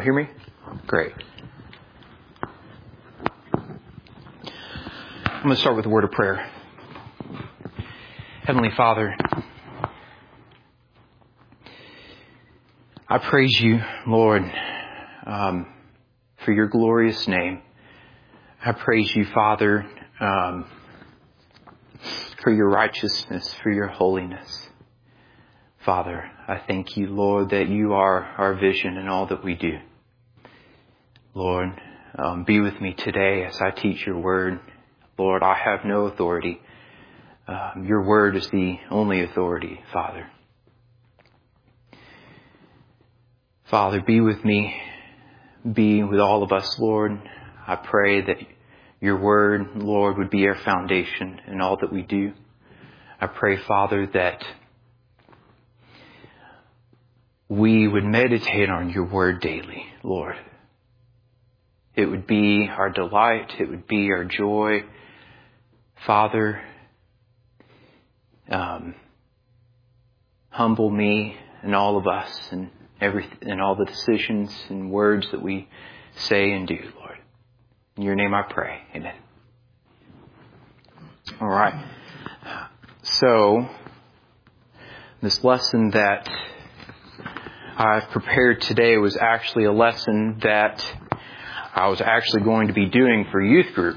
y'all hear me? Great. I'm going to start with a word of prayer. Heavenly Father, I praise you, Lord, for your glorious name. I praise you, Father, for your righteousness, for your holiness. Father, I thank you, Lord, that you are our vision in all that we do. Lord, be with me today as I teach your word. Lord, I have no authority. Your word is the only authority, Father. Father, be with me. Be with all of us, Lord. I pray that your word, Lord, would be our foundation in all that we do. I pray, Father, that we would meditate on your word daily, Lord. It would be our delight. It would be our joy. Father, humble me and all of us and all the decisions and words that we say and do, Lord. In your name I pray. Amen. All right. So, this lesson that I've prepared today was actually a lesson that I was actually going to be doing for youth group.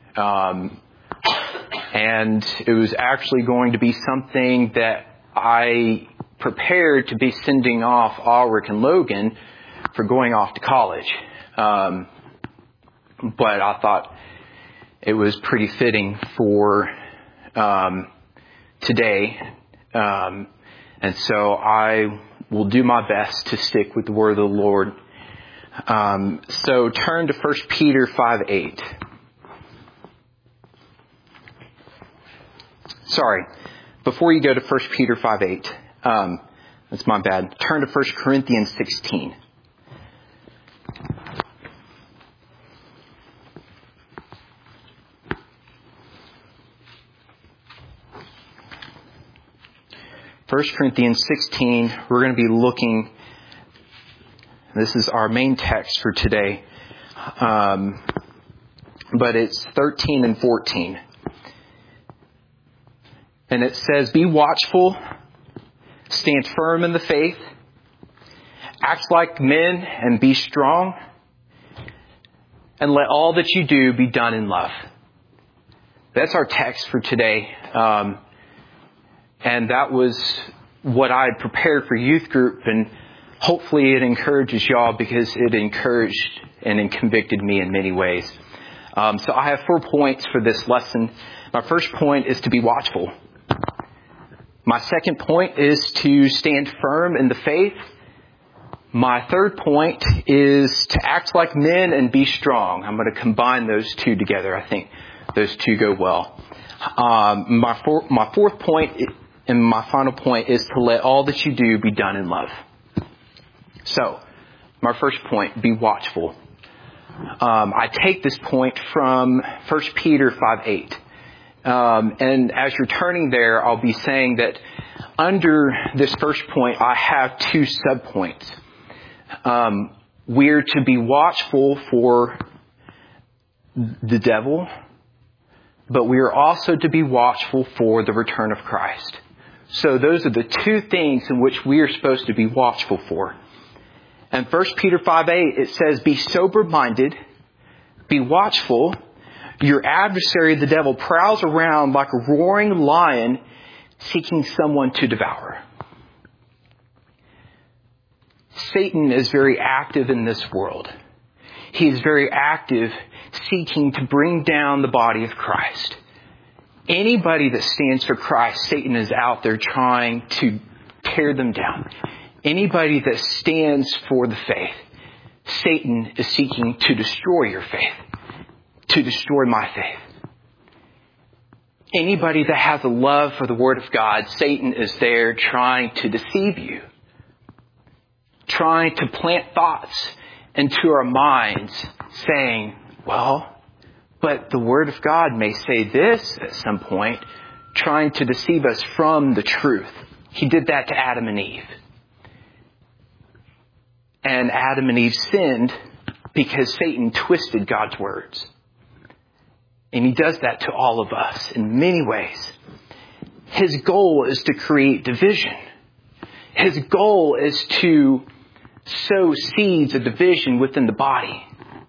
And it was actually going to be something that I prepared to be sending off Ulrich and Logan for going off to college. But I thought it was pretty fitting for today. And so I will do my best to stick with the word of the Lord. So turn to 1 Peter 5:8. Sorry, before you go to 1 Peter 5:8, that's my bad. Turn to 1 Corinthians 16. First Corinthians 16, we're going to be looking, this is our main text for today, but it's 13 and 14. And it says, be watchful, stand firm in the faith, act like men and be strong, and let all that you do be done in love. That's our text for today. And that was what I had prepared for youth group, and hopefully it encourages y'all because it encouraged and it convicted me in many ways. So I have 4 points for this lesson. My first point is to be watchful. My second point is to stand firm in the faith. My third point is to act like men and be strong. I'm going to combine those two together. I think those two go well. My fourth point and my final point is to let all that you do be done in love. So, my first point, be watchful. I take this point from 1 Peter 5:8. And as you're turning there, I'll be saying that under this first point, I have 2 subpoints. We're to be watchful for the devil, but we are also to be watchful for the return of Christ. So those are the 2 things in which we are supposed to be watchful for. And 1 Peter 5:8, it says, be sober-minded, be watchful. Your adversary, the devil, prowls around like a roaring lion seeking someone to devour. Satan is very active in this world. He is very active seeking to bring down the body of Christ. Anybody that stands for Christ, Satan is out there trying to tear them down. Anybody that stands for the faith, Satan is seeking to destroy your faith, to destroy my faith. Anybody that has a love for the Word of God, Satan is there trying to deceive you, trying to plant thoughts into our minds saying, well, but the Word of God may say this at some point, trying to deceive us from the truth. He did that to Adam and Eve. and Adam and Eve sinned because Satan twisted God's words. And he does that to all of us in many ways. His goal is to create division. His goal is to sow seeds of division within the body.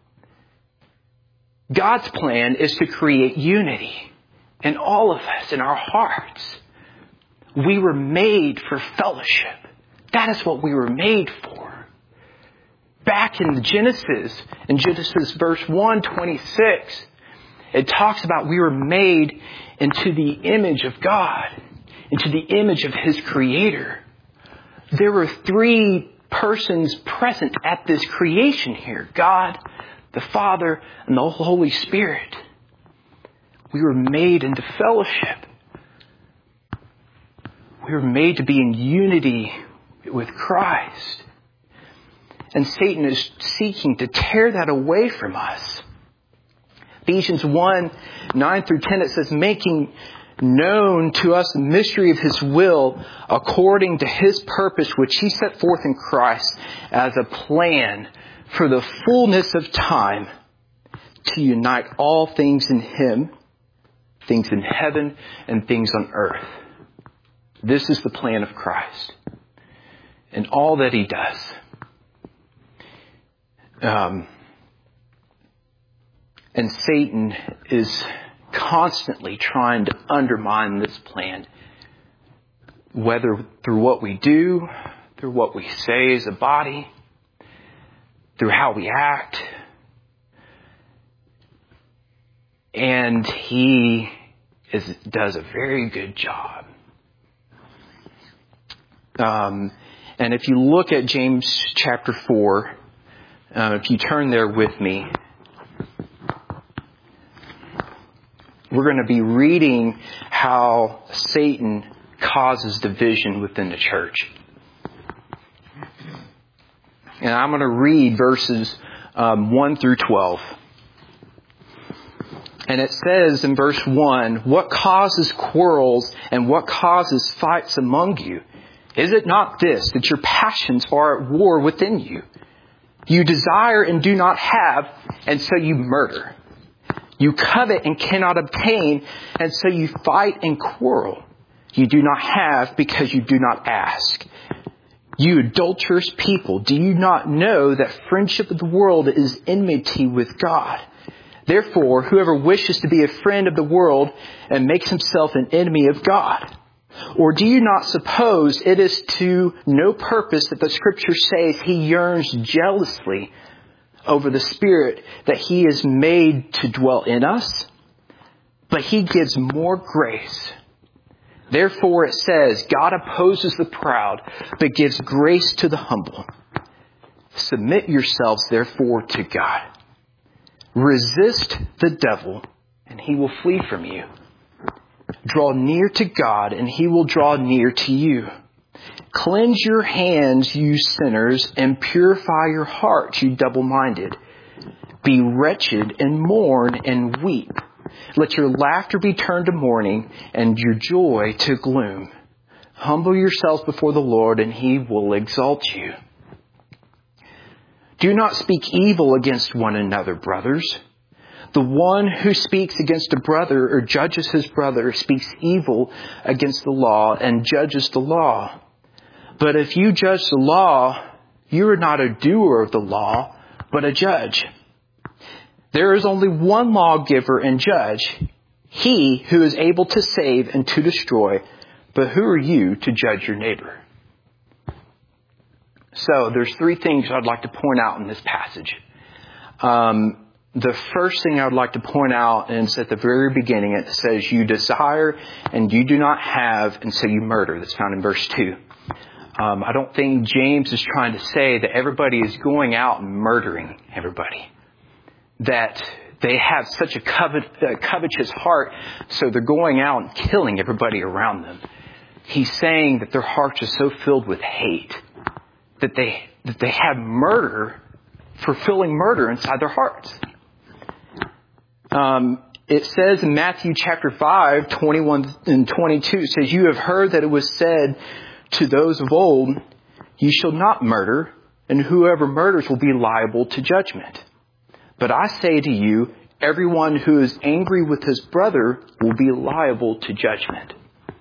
God's plan is to create unity in all of us, in our hearts. We were made for fellowship. That is what we were made for. Back in Genesis verse 1:26, it talks about we were made into the image of God, into the image of His Creator. There were three persons present at this creation here: God, the Father, and the Holy Spirit. We were made into fellowship. We were made to be in unity with Christ. And Satan is seeking to tear that away from us. Ephesians 1:9-10, it says, making known to us the mystery of His will according to His purpose, which He set forth in Christ as a plan for the fullness of time to unite all things in Him, things in heaven and things on earth. This is the plan of Christ and all that He does. And Satan is constantly trying to undermine this plan, whether through what we do, through what we say as a body, through how we act. And he does a very good job. And if you look at James chapter 4, if you turn there with me, we're going to be reading how Satan causes division within the church. And I'm going to read verses 1-12. And it says in verse 1, what causes quarrels and what causes fights among you? Is it not this, that your passions are at war within you? You desire and do not have, and so you murder. You covet and cannot obtain, and so you fight and quarrel. You do not have because you do not ask. You adulterous people, do you not know that friendship of the world is enmity with God? Therefore, whoever wishes to be a friend of the world and makes himself an enemy of God. Or do you not suppose it is to no purpose that the Scripture says He yearns jealously over the Spirit that He is made to dwell in us? But He gives more grace. Therefore it says, God opposes the proud, but gives grace to the humble. Submit yourselves therefore to God. Resist the devil, and he will flee from you. Draw near to God, and He will draw near to you. Cleanse your hands, you sinners, and purify your hearts, you double-minded. Be wretched and mourn and weep. Let your laughter be turned to mourning and your joy to gloom. Humble yourselves before the Lord, and He will exalt you. Do not speak evil against one another, brothers. The one who speaks against a brother or judges his brother speaks evil against the law and judges the law. But if you judge the law, you are not a doer of the law, but a judge. There is only one lawgiver and judge, He who is able to save and to destroy. But who are you to judge your neighbor? So there's three things I'd like to point out in this passage. The first thing I would like to point out, and it's at the very beginning, it says, you desire and you do not have, and so you murder. That's found in verse 2. I don't think James is trying to say that everybody is going out and murdering everybody. That they have such a covetous heart, so they're going out and killing everybody around them. He's saying that their hearts are so filled with hate that they have murder, fulfilling murder inside their hearts. It says in Matthew chapter 5, 21 and 22, it says, you have heard that it was said to those of old, you shall not murder, and whoever murders will be liable to judgment. But I say to you, everyone who is angry with his brother will be liable to judgment.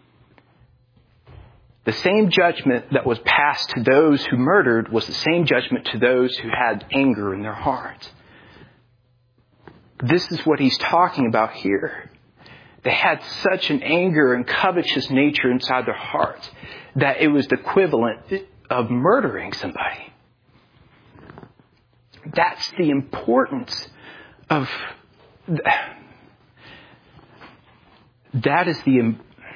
The same judgment that was passed to those who murdered was the same judgment to those who had anger in their hearts. This is what he's talking about here. They had such an anger and covetous nature inside their hearts that it was the equivalent of murdering somebody. That's the importance of... That is the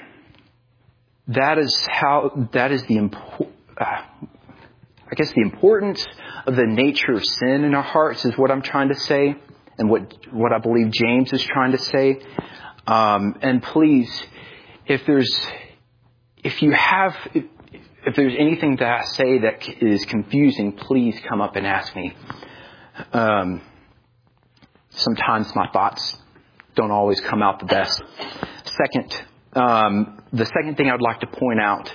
importance of the nature of sin in our hearts is what I'm trying to say, and what I believe James is trying to say. And please, if there's anything that I say that is confusing, please come up and ask me. Sometimes my thoughts don't always come out the best. The second thing I'd like to point out,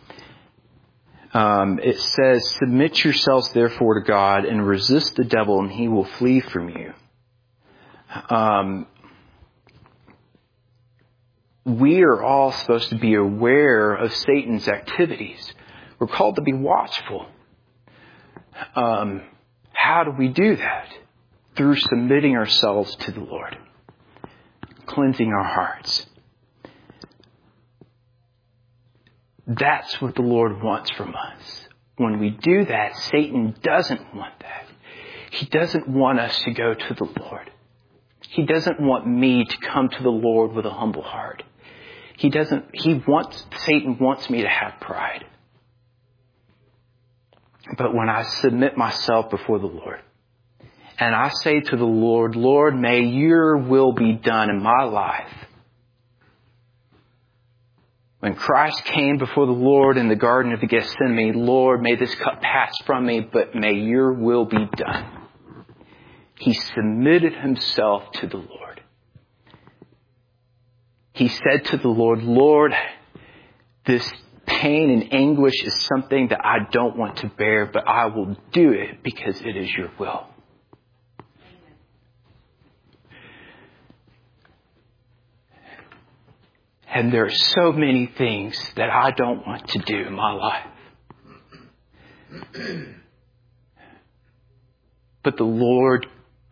it says, submit yourselves therefore to God and resist the devil and he will flee from you. We are all supposed to be aware of Satan's activities. We're called to be watchful. How do we do that? Through submitting ourselves to the Lord, cleansing our hearts. That's what the Lord wants from us. When we do that, Satan doesn't want that. He doesn't want us to go to the Lord. He doesn't want me to come to the Lord with a humble heart. Satan wants me to have pride. But when I submit myself before the Lord, and I say to the Lord, Lord, may your will be done in my life. When Christ came before the Lord in the Garden of Gethsemane, Lord, may this cup pass from me, but may your will be done. He submitted himself to the Lord. He said to the Lord, Lord, this pain and anguish is something that I don't want to bear, but I will do it because it is your will. And there are so many things that I don't want to do in my life. But the Lord,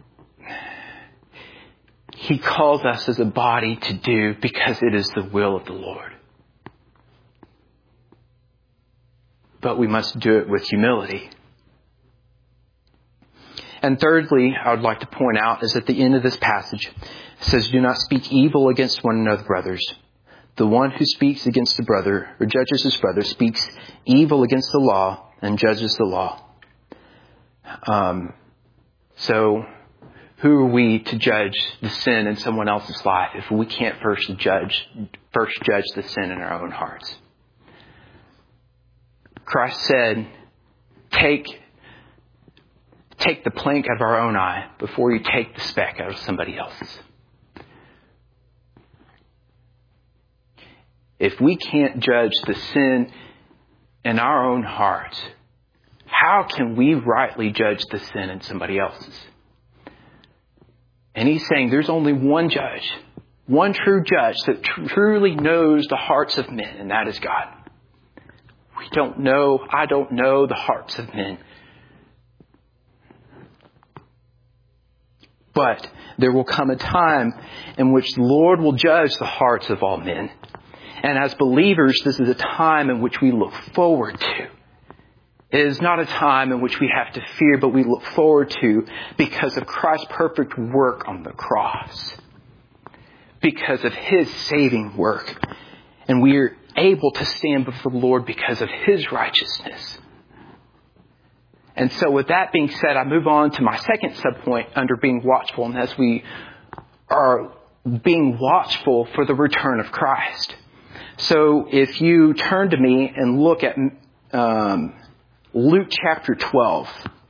He calls us as a body to do because it is the will of the Lord. But we must do it with humility. And thirdly, I would like to point out is at the end of this passage, it says, do not speak evil against one another, brothers. The one who speaks against a brother or judges his brother speaks evil against the law and judges the law. So who are we to judge the sin in someone else's life if we can't first judge the sin in our own hearts? Christ said, take the plank out of our own eye before you take the speck out of somebody else's. If we can't judge the sin in our own hearts, how can we rightly judge the sin in somebody else's? And he's saying there's only one judge, one true judge that truly knows the hearts of men, and that is God. I don't know the hearts of men. But there will come a time in which the Lord will judge the hearts of all men. And as believers, this is a time in which we look forward to. It is not a time in which we have to fear, but we look forward to because of Christ's perfect work on the cross. Because of His saving work. And we are able to stand before the Lord because of His righteousness. And so with that being said, I move on to my second subpoint under being watchful. And as we are being watchful for the return of Christ. So if you turn to me and look at Luke chapter 12.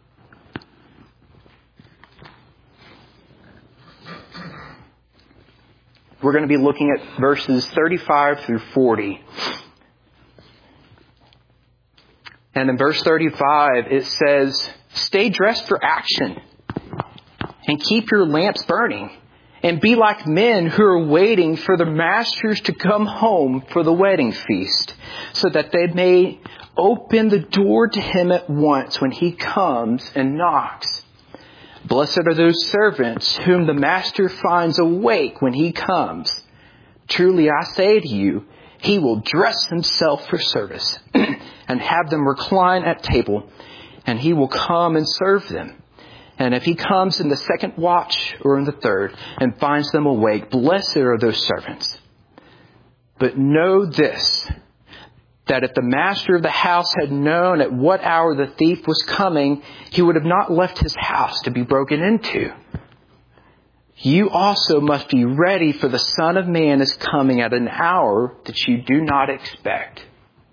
We're going to be looking at verses 35 through 40. And And in verse 35, it says, stay dressed for action and keep your lamps burning and be like men who are waiting for their masters to come home for the wedding feast, so that they may open the door to him at once when he comes and knocks. Blessed are those servants whom the master finds awake when he comes. Truly I say to you, he will dress himself for service and have them recline at table, and he will come and serve them. And if he comes in the second watch or in the third and finds them awake, blessed are those servants. But know this, that if the master of the house had known at what hour the thief was coming, he would have not left his house to be broken into. You also must be ready, for the Son of Man is coming at an hour that you do not expect.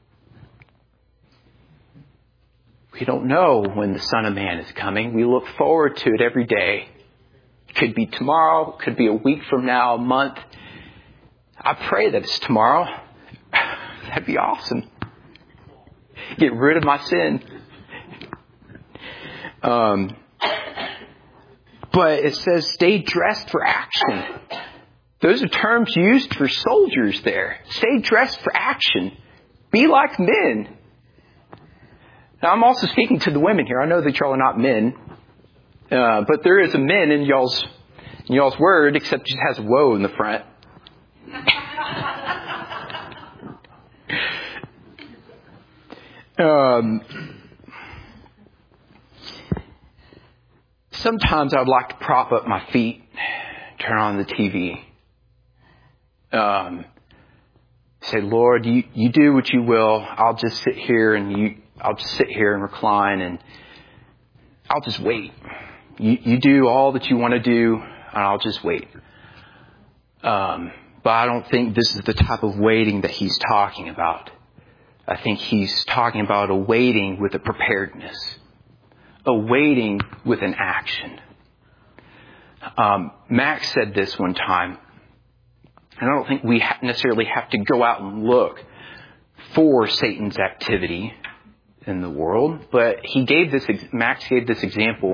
We don't know when the Son of Man is coming. We look forward to it every day. It could be tomorrow, it could be a week from now, a month. I pray that it's tomorrow. That'd be awesome. Get rid of my sin. But it says stay dressed for action. Those are terms used for soldiers there. Stay dressed for action. Be like men. Now, I'm also speaking to the women here. I know that y'all are not men. But there is a men in y'all's word, except it just has woe in the front. Sometimes I would like to prop up my feet, turn on the TV, say, Lord, you do what you will. I'll just sit here and recline, and I'll just wait. You do all that you want to do, and I'll just wait. But I don't think this is the type of waiting that he's talking about. I think he's talking about a waiting with a preparedness, a waiting with an action. Max said this one time, and I don't think we necessarily have to go out and look for Satan's activity in the world, but Max gave this example.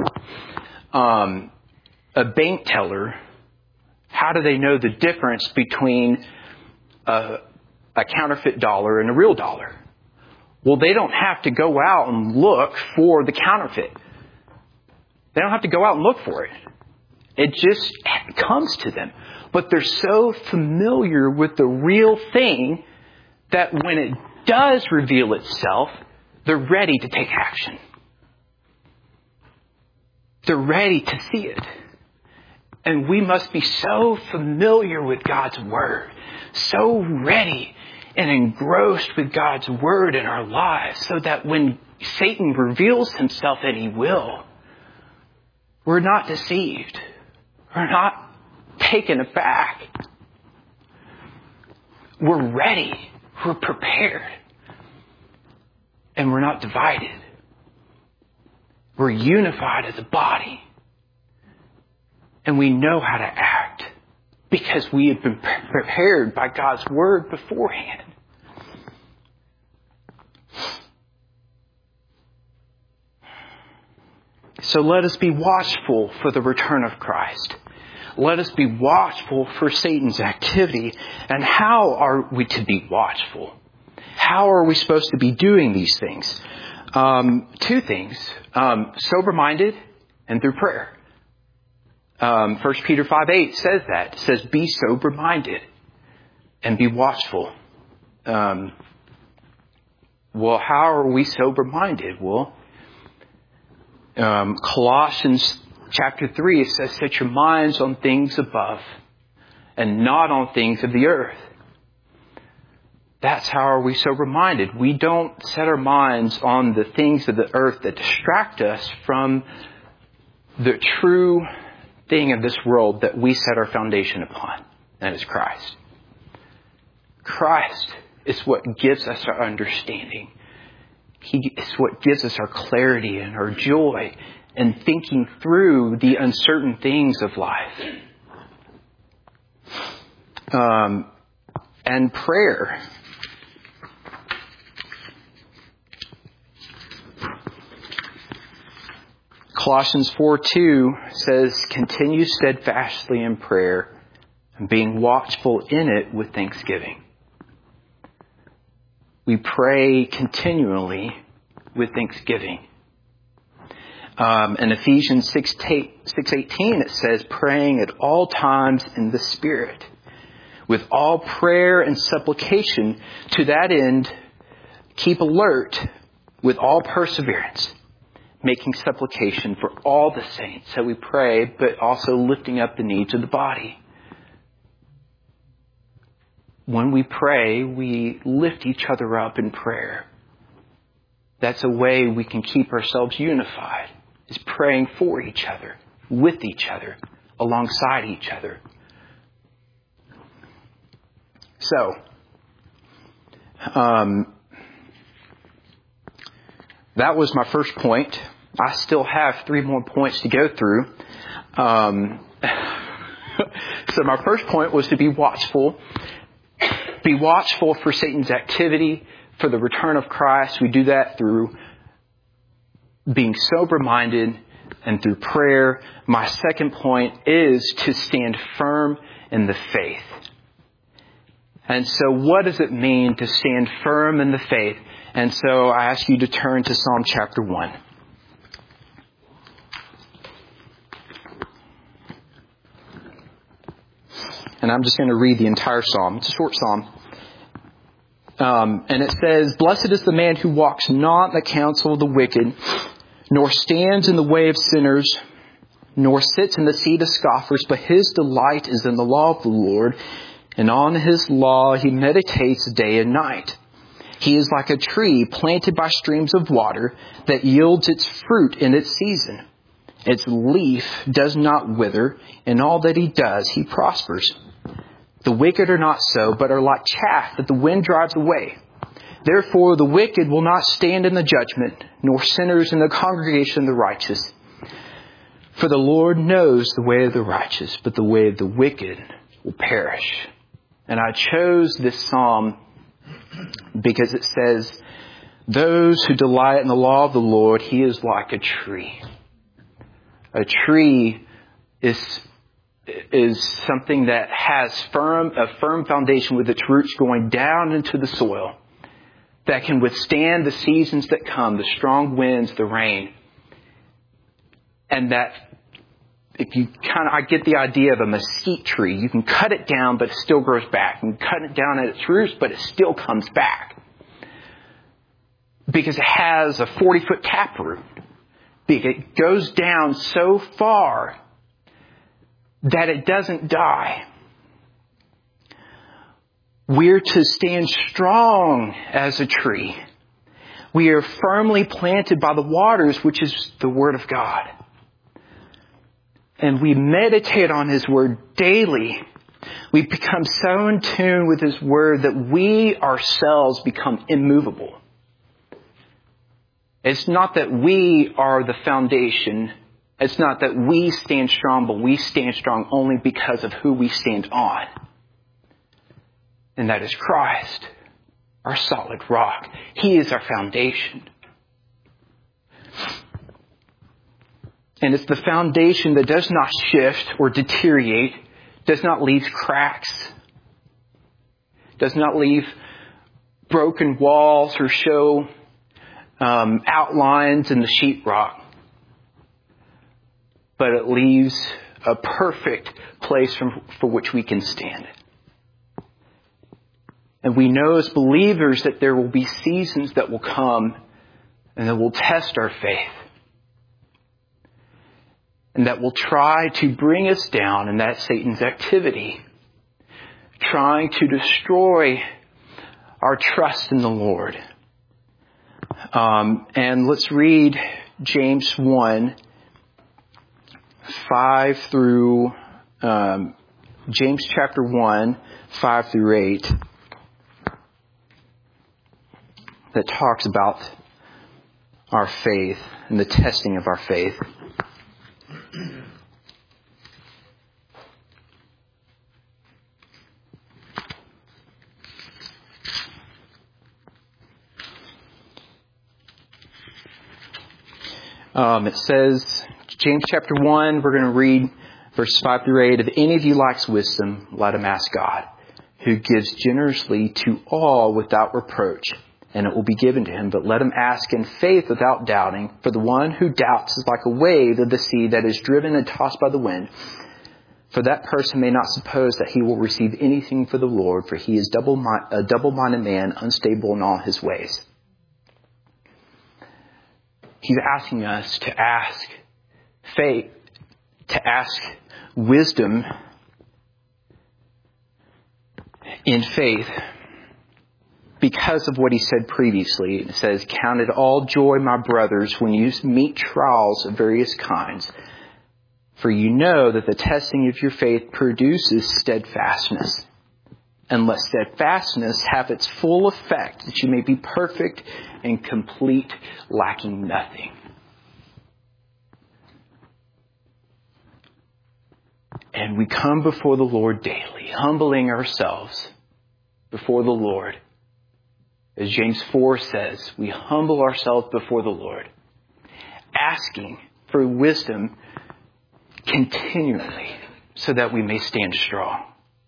A bank teller, how do they know the difference between a counterfeit dollar and a real dollar? Well, they don't have to go out and look for the counterfeit. They don't have to go out and look for it. It just comes to them. But they're so familiar with the real thing that when it does reveal itself, they're ready to take action. They're ready to see it. And we must be so familiar with God's Word, so ready and engrossed with God's Word in our lives, so that when Satan reveals himself, and he will, we're not deceived. We're not taken aback. We're ready. We're prepared. And we're not divided. We're unified as a body. And we know how to act because we have been prepared by God's Word beforehand. So let us be watchful for the return of Christ. Let us be watchful for Satan's activity. And how are we to be watchful? How are we supposed to be doing these things? Two things. Sober-minded and through prayer. 1 Peter 5:8 says that. It says, be sober-minded and be watchful. Well, how are we sober-minded? Well, Colossians chapter 3, it says, set your minds on things above and not on things of the earth. That's how are we sober-minded. We don't set our minds on the things of the earth that distract us from the true thing of this world that we set our foundation upon. That is Christ. Christ is what gives us our understanding. He is what gives us our clarity and our joy in thinking through the uncertain things of life. And prayer. Colossians 4:2 says, continue steadfastly in prayer and being watchful in it with thanksgiving. We pray continually with thanksgiving. In Ephesians 6:18 it says, praying at all times in the Spirit, with all prayer and supplication. To that end, keep alert with all perseverance, making supplication for all the saints. So we pray, but also lifting up the needs of the body. When we pray, we lift each other up in prayer. That's a way we can keep ourselves unified, is praying for each other, with each other, alongside each other. So, that was my first point. I still have 3 more points to go through. So my first point was to be watchful. Be watchful for Satan's activity, for the return of Christ. We do that through being sober-minded and through prayer. My second point is to stand firm in the faith. And so what does it mean to stand firm in the faith? And so I ask you to turn to Psalm chapter 1. And I'm just going to read the entire psalm. It's a short psalm. And it says, blessed is the man who walks not in the counsel of the wicked, nor stands in the way of sinners, nor sits in the seat of scoffers, but his delight is in the law of the Lord, and on his law he meditates day and night. He is like a tree planted by streams of water that yields its fruit in its season. Its leaf does not wither, and all that he does, he prospers. The wicked are not so, but are like chaff that the wind drives away. Therefore the wicked will not stand in the judgment, nor sinners in the congregation of the righteous. For the Lord knows the way of the righteous, but the way of the wicked will perish. And I chose this psalm because it says, those who delight in the law of the Lord, he is like a tree. A tree is something that has a firm foundation with its roots going down into the soil, that can withstand the seasons that come, the strong winds, the rain. And that I get the idea of a mesquite tree. You can cut it down, but it still grows back. You can cut it down at its roots, but it still comes back. Because it has a 40-foot taproot. It goes down so far that it doesn't die. We're to stand strong as a tree. We are firmly planted by the waters, which is the Word of God. And we meditate on His Word daily. We become so in tune with His Word that we ourselves become immovable. It's not that we are the foundation. It's not that we stand strong, but we stand strong only because of who we stand on. And that is Christ, our solid rock. He is our foundation. And it's the foundation that does not shift or deteriorate, does not leave cracks, does not leave broken walls or show outlines in the sheetrock. But it leaves a perfect place for which we can stand. And we know as believers that there will be seasons that will come and that will test our faith. And that will try to bring us down, and that's Satan's activity. Trying to destroy our trust in the Lord. And let's read James 1, 5 through, James chapter 1, 5 through 8. That talks about our faith and the testing of our faith. It says, James chapter 1, we're going to read verses 5 through 8. If any of you lacks wisdom, let him ask God, who gives generously to all without reproach, and it will be given to him. But let him ask in faith without doubting. For the one who doubts is like a wave of the sea that is driven and tossed by the wind. For that person may not suppose that he will receive anything for the Lord, for he is a double-minded man, unstable in all his ways. He's asking us to ask faith, to ask wisdom in faith because of what he said previously. It says, "Count it all joy, my brothers, when you meet trials of various kinds. For you know that the testing of your faith produces steadfastness. And let steadfastness have its full effect, that you may be perfect and complete, lacking nothing." And we come before the Lord daily, humbling ourselves before the Lord. As James 4 says, we humble ourselves before the Lord, asking for wisdom continually so that we may stand strong,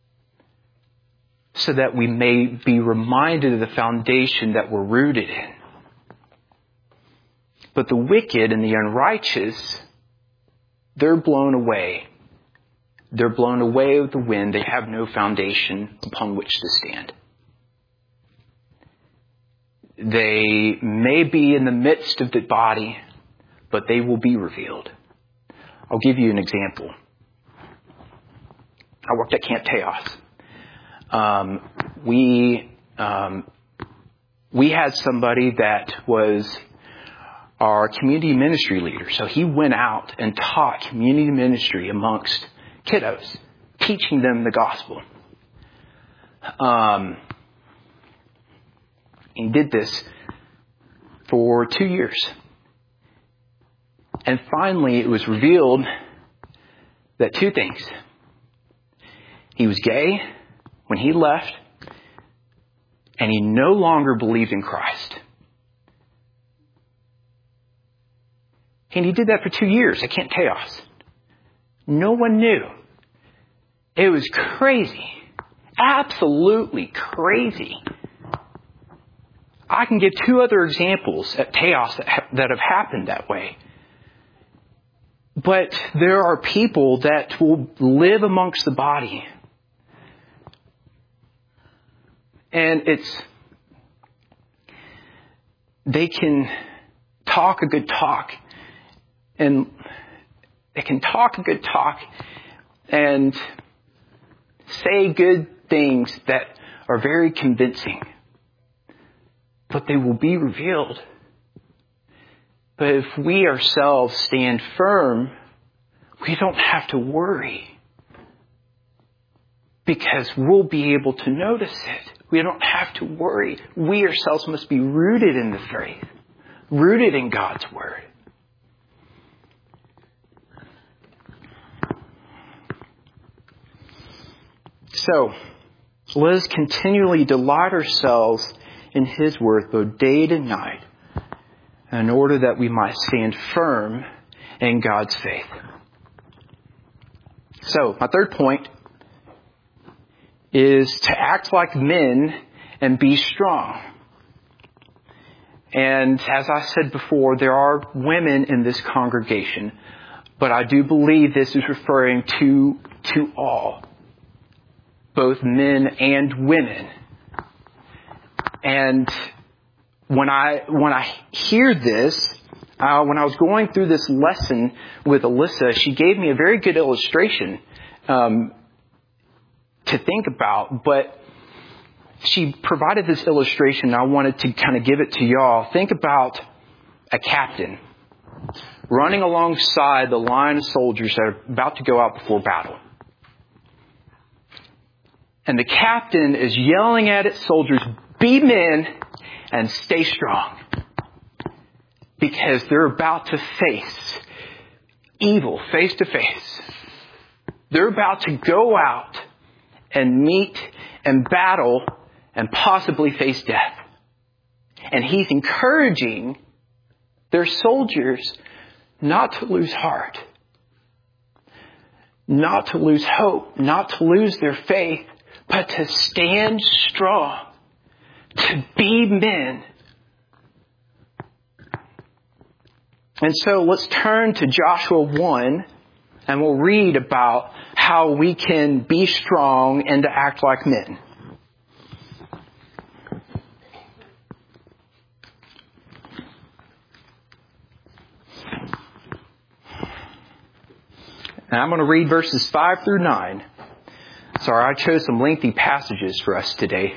so that we may be reminded of the foundation that we're rooted in. But the wicked and the unrighteous, they're blown away. They're blown away with the wind. They have no foundation upon which to stand. They may be in the midst of the body, but they will be revealed. I'll give you an example. I worked at Camp Teos. We had somebody that was our community ministry leader. So he went out and taught community ministry amongst kiddos, teaching them the gospel. He did this for 2 years. And finally, it was revealed that two things. He was gay when he left, and he no longer believed in Christ. And he did that for 2 years at Camp Teos. No one knew. It was crazy. Absolutely crazy. I can give 2 other examples at Teos that have happened that way. But there are people that will live amongst the body. And they can talk a good talk. And they can talk a good talk and say good things that are very convincing. But they will be revealed. But if we ourselves stand firm, we don't have to worry. Because we'll be able to notice it. We don't have to worry. We ourselves must be rooted in the faith. Rooted in God's Word. So, let us continually delight ourselves in His Word, both day and night, in order that we might stand firm in God's faith. So, my third point is to act like men and be strong. And as I said before, there are women in this congregation, but I do believe this is referring to all, both men and women. And when I hear this, when I was going through this lesson with Alyssa, she gave me a very good illustration to think about, but she provided this illustration and I wanted to kind of give it to y'all. Think about a captain running alongside the line of soldiers that are about to go out before battle. And the captain is yelling at its soldiers, "Be men and stay strong." Because they're about to face evil face to face. They're about to go out and meet and battle and possibly face death. And he's encouraging their soldiers not to lose heart, not to lose hope, not to lose their faith, but to stand strong, to be men. And so let's turn to Joshua 1, and we'll read about how we can be strong and to act like men. And I'm going to read verses 5 through 9. Sorry, I chose some lengthy passages for us today.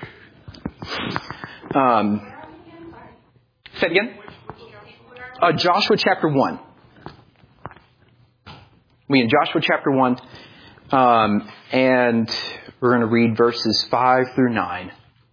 Say it again? Joshua chapter 1. We in Joshua chapter 1. And we're going to read verses 5 through 9.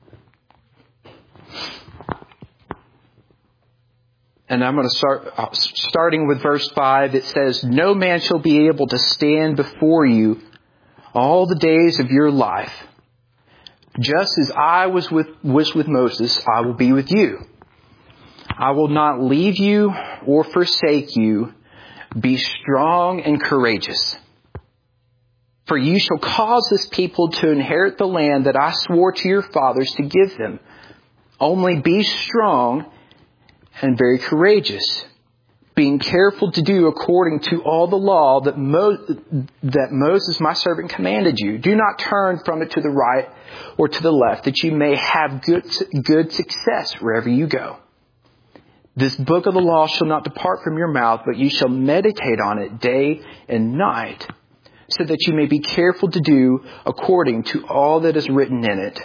And I'm going to start, starting with verse 5. It says, "No man shall be able to stand before you all the days of your life. Just as I was with Moses, I will be with you. I will not leave you or forsake you. Be strong and courageous. For you shall cause this people to inherit the land that I swore to your fathers to give them. Only be strong and very courageous, being careful to do according to all the law that Moses my servant commanded you. Do not turn from it to the right or to the left, that you may have good success wherever you go. This book of the law shall not depart from your mouth, but you shall meditate on it day and night, so that you may be careful to do according to all that is written in it.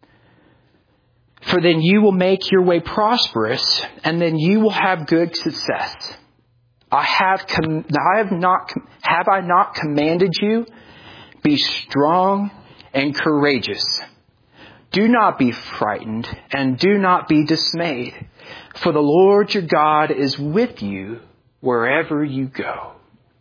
For then you will make your way prosperous, and then you will have good success. Have I not commanded you? Be strong and courageous. Do not be frightened, and do not be dismayed. For the Lord your God is with you wherever you go."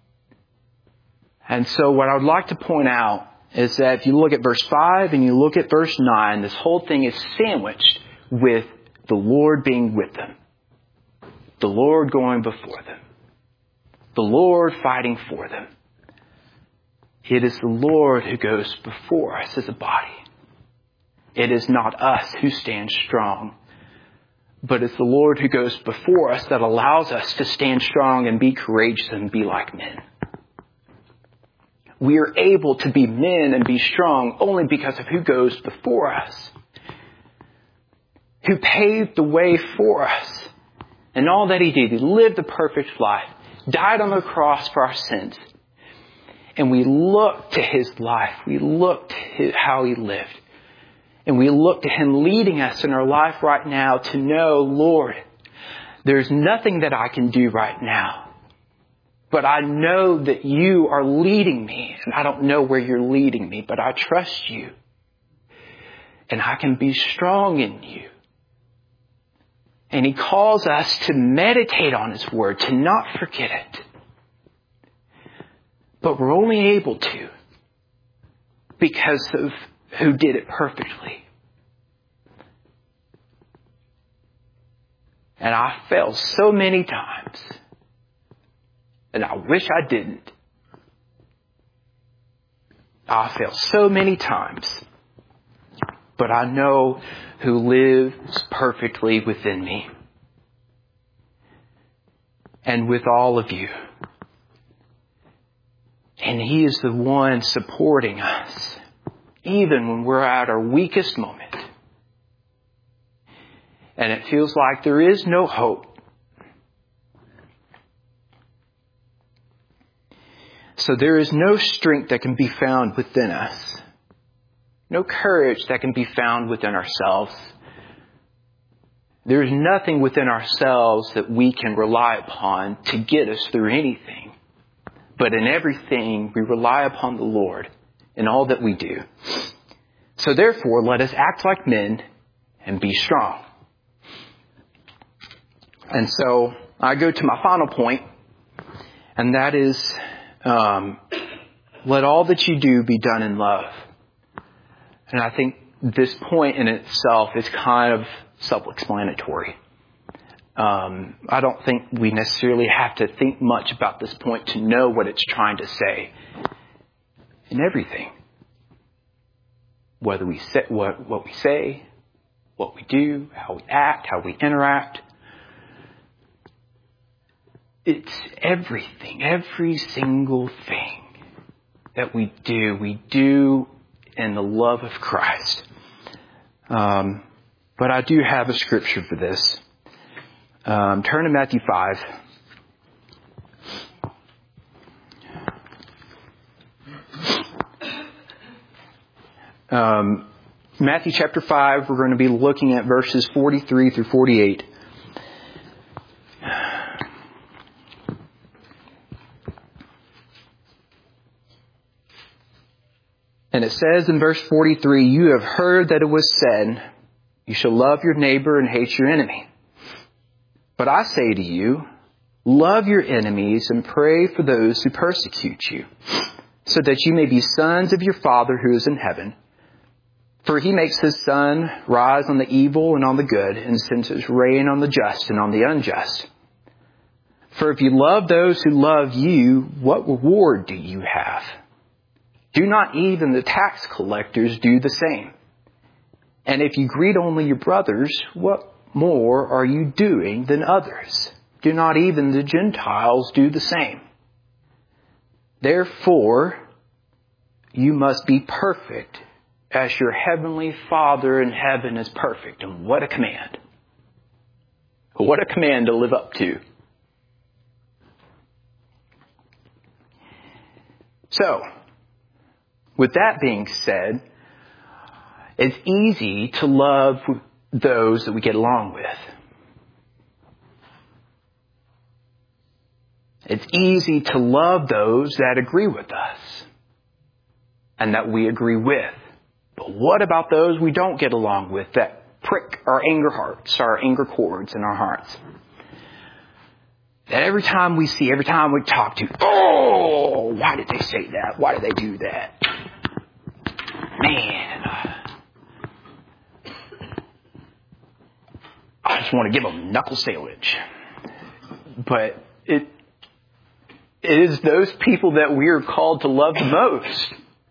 And so what I would like to point out is that if you look at verse 5 and you look at verse 9, this whole thing is sandwiched with the Lord being with them. The Lord going before them. The Lord fighting for them. It is the Lord who goes before us as a body. It is not us who stand strong, but it's the Lord who goes before us that allows us to stand strong and be courageous and be like men. We are able to be men and be strong only because of who goes before us, who paved the way for us. And all that he did, he lived the perfect life, died on the cross for our sins. And we look to his life. We look to how he lived. And we look to him leading us in our life right now to know, Lord, there's nothing that I can do right now. But I know that you are leading me. And I don't know where you're leading me, but I trust you. And I can be strong in you. And he calls us to meditate on his word, to not forget it. But we're only able to because of who did it perfectly. And I failed so many times. And I wish I didn't. I failed so many times. But I know who lives perfectly within me. And with all of you. And he is the one supporting us. Even when we're at our weakest moment. And it feels like there is no hope. So there is no strength that can be found within us. No courage that can be found within ourselves. There is nothing within ourselves that we can rely upon to get us through anything. But in everything, we rely upon the Lord in all that we do. So therefore, let us act like men and be strong. And so I go to my final point, and that is, let all that you do be done in love. And I think this point in itself is kind of self-explanatory. I don't think we necessarily have to think much about this point to know what it's trying to say. In everything. Whether we say, what we say, what we do, how we act, how we interact. It's everything, every single thing that we do in the love of Christ. But I do have a scripture for this. Turn to Matthew 5. Matthew chapter 5, we're going to be looking at verses 43 through 48. And it says in verse 43, "You have heard that it was said, 'You shall love your neighbor and hate your enemy.' But I say to you, love your enemies and pray for those who persecute you, so that you may be sons of your Father who is in heaven. For he makes his sun rise on the evil and on the good, and sends his rain on the just and on the unjust. For if you love those who love you, what reward do you have? Do not even the tax collectors do the same? And if you greet only your brothers, what more are you doing than others? Do not even the Gentiles do the same? Therefore, you must be perfect as your heavenly Father in heaven is perfect." And what a command. What a command to live up to. So, with that being said, it's easy to love those that we get along with. It's easy to love those that agree with us and that we agree with. But what about those we don't get along with that prick our anger hearts, our anger cords in our hearts? That every time we talk to, oh, why did they say that? Why did they do that? Man, I just want to give them knuckle sandwich. But it is those people that we are called to love the most.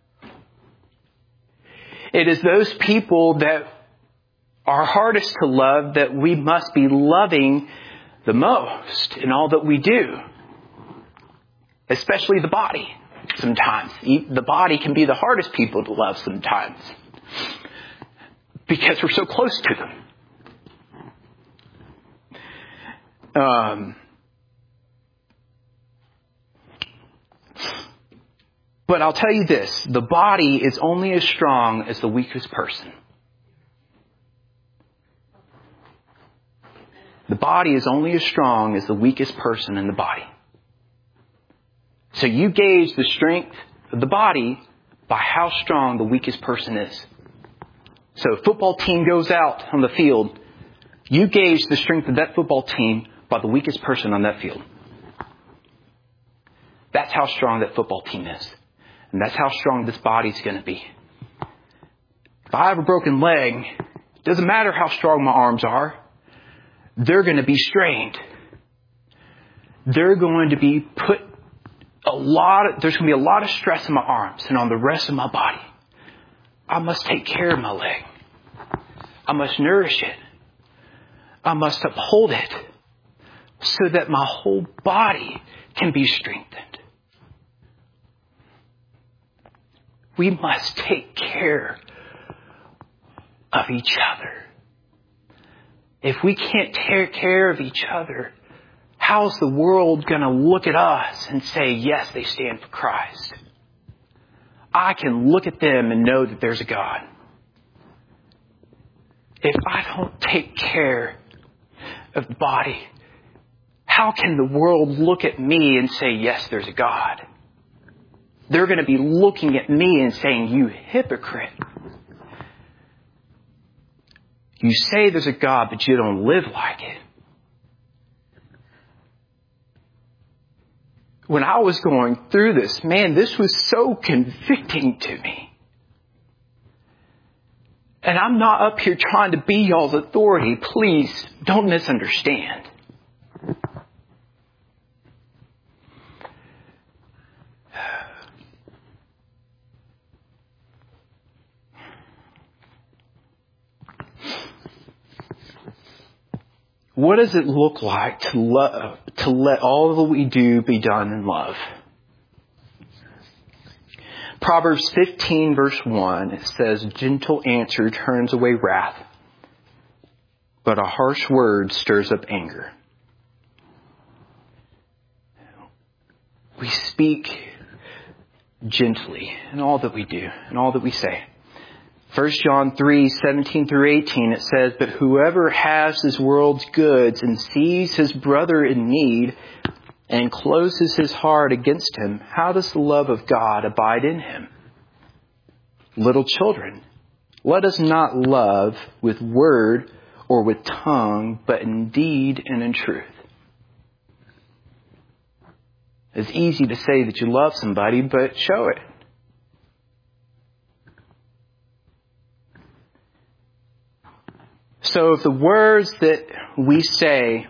It is those people that are hardest to love that we must be loving the most in all that we do. Especially the body sometimes. The body can be the hardest people to love sometimes. Because we're so close to them. But I'll tell you this, the body is only as strong as the weakest person. The body is only as strong as the weakest person in the body. So you gauge the strength of the body by how strong the weakest person is. So a football team goes out on the field, you gauge the strength of that football team by the weakest person on that field. That's how strong that football team is. And that's how strong this body's going to be. If I have a broken leg, it doesn't matter how strong my arms are. They're going to be strained. They're going to be there's going to be a lot of stress on my arms and on the rest of my body. I must take care of my leg. I must nourish it. I must uphold it so that my whole body can be strengthened. We must take care of each other. If we can't take care of each other, how's the world going to look at us and say, yes, they stand for Christ? I can look at them and know that there's a God. If I don't take care of the body, how can the world look at me and say, yes, there's a God? They're going to be looking at me and saying, you hypocrite. You say there's a God, but you don't live like it. When I was going through this, man, this was so convicting to me. And I'm not up here trying to be y'all's authority. Please don't misunderstand. What does it look like to let all that we do be done in love? Proverbs 15 verse 1, it says, "Gentle answer turns away wrath, but a harsh word stirs up anger." We speak gently in all that we do, in all that we say. 1 John 3:17 through 18, it says, "But whoever has this world's goods and sees his brother in need and closes his heart against him, how does the love of God abide in him? Little children, let us not love with word or with tongue, but in deed and in truth." It's easy to say that you love somebody, but show it. So if the words that we say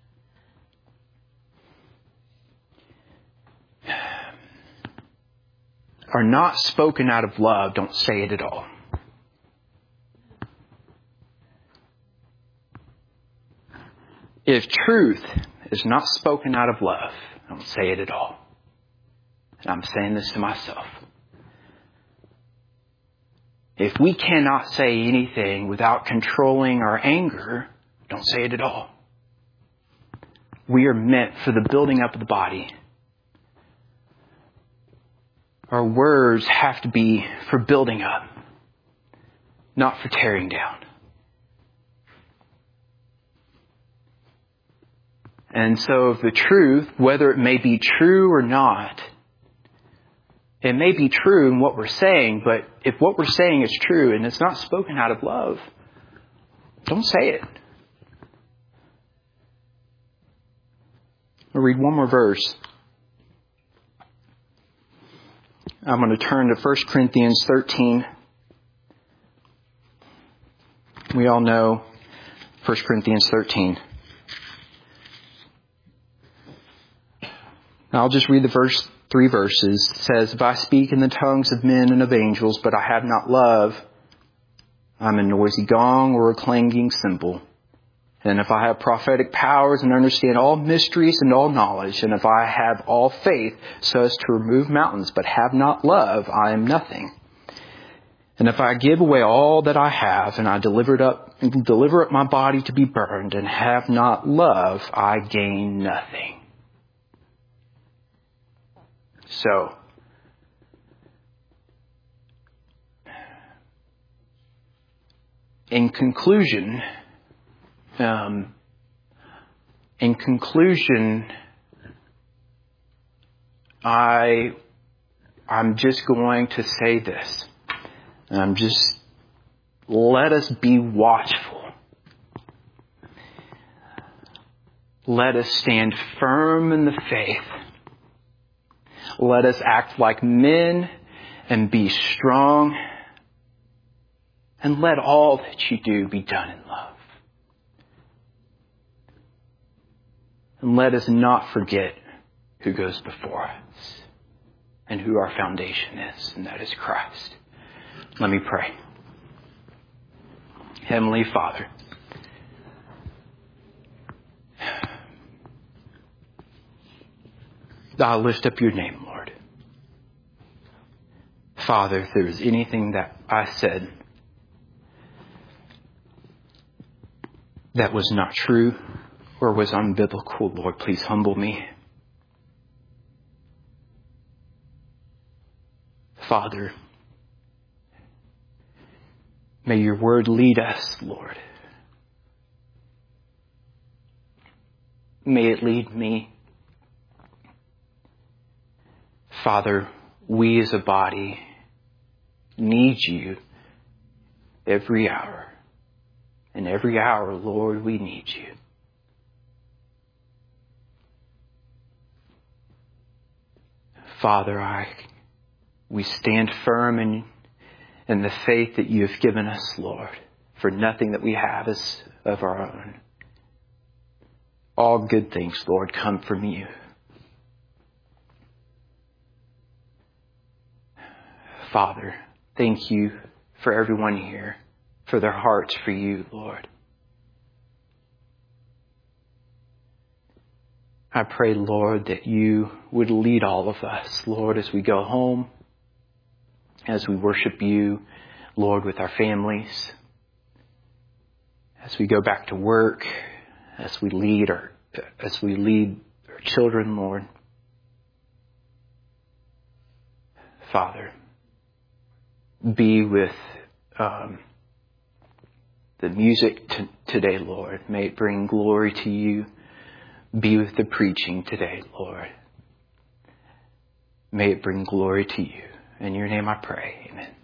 are not spoken out of love, don't say it at all. If truth is not spoken out of love, don't say it at all. And I'm saying this to myself. If we cannot say anything without controlling our anger, don't say it at all. We are meant for the building up of the body. Our words have to be for building up, not for tearing down. And so the truth, whether it may be true or not, it may be true in what we're saying, but if what we're saying is true and it's not spoken out of love, don't say it. I'll read one more verse. I'm going to turn to 1 Corinthians 13. We all know 1 Corinthians 13. I'll just read the first 3 verses. It says, "If I speak in the tongues of men and of angels, but I have not love, I'm a noisy gong or a clanging cymbal. And if I have prophetic powers and understand all mysteries and all knowledge, and if I have all faith so as to remove mountains, but have not love, I am nothing. And if I give away all that I have, and I deliver up my body to be burned, and have not love, I gain nothing." So, in conclusion, I'm just going to say this. Let us be watchful. Let us stand firm in the faith. Let us act like men and be strong. And let all that you do be done in love. And let us not forget who goes before us and who our foundation is, and that is Christ. Let me pray. Heavenly Father, I lift up your name, Lord. Father, if there was anything that I said that was not true or was unbiblical, Lord, please humble me. Father, may your word lead us, Lord. May it lead me. Father, we as a body need you every hour. And every hour, Lord, we need you. Father, we stand firm in the faith that you have given us, Lord, for nothing that we have is of our own. all good things, Lord, come from you. Father, thank you for everyone here, for their hearts for you, Lord. I pray, Lord, that you would lead all of us, Lord, as we go home, as we worship you, Lord, with our families, as we go back to work, as we lead our children, Lord. Father, be with the music today, Lord. May it bring glory to you. Be with the preaching today, Lord. May it bring glory to you. In your name I pray. Amen.